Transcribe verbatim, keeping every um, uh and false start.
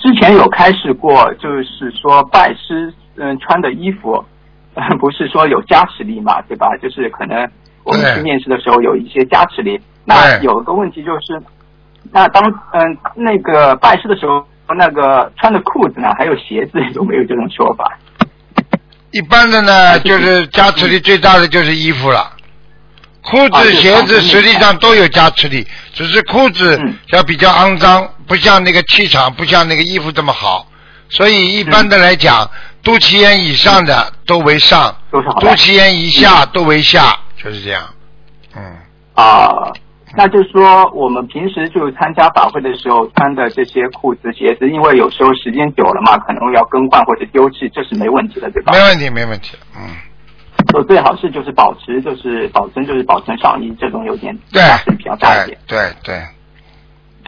之前有开示过，就是说拜师嗯穿的衣服，嗯不是说有加持力嘛，对吧？就是可能我们去面试的时候有一些加持力。那有个问题就是，那当嗯那个拜师的时候，那个穿的裤子呢，还有鞋子有没有这种说法？ 一般的呢，就是加持力最大的就是衣服了。裤子、鞋子实际上都有加持力，只是裤子要比较肮脏，不像那个气场，不像那个衣服这么好。所以一般的来讲，肚脐眼以上的都为上，肚脐眼以下都为下，就是这样。嗯。 啊，那就是说，我们平时就参加法会的时候穿的这些裤子、鞋子，因为有时候时间久了嘛，可能要更换或者丢弃，这是没问题的，对吧？ 没问题，没问题。嗯。 所以最好是就是保持就是保存就是保存上衣这种有点对比较大一点。 对对。对